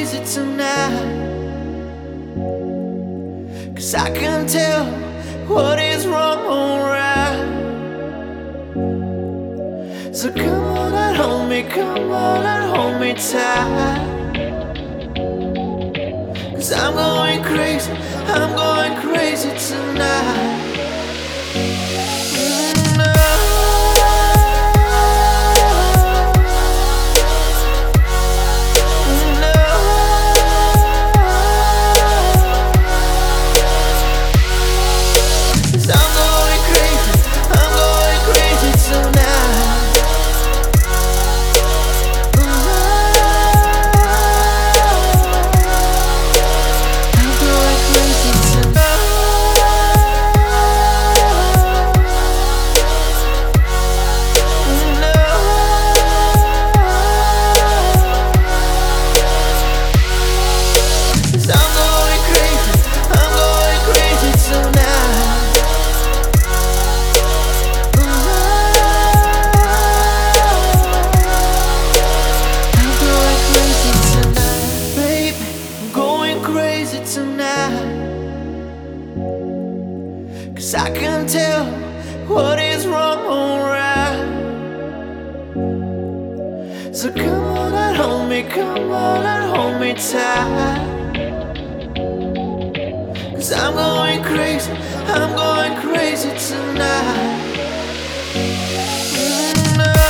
crazy tonight. 'Cause I can tell what is wrong or right. So come on and hold me, come on and hold me tight. 'Cause I'm going crazy tonight. Tonight, 'cause I can tell what is wrong or right. So come on and hold me, come on and hold me tight. 'Cause I'm going crazy tonight.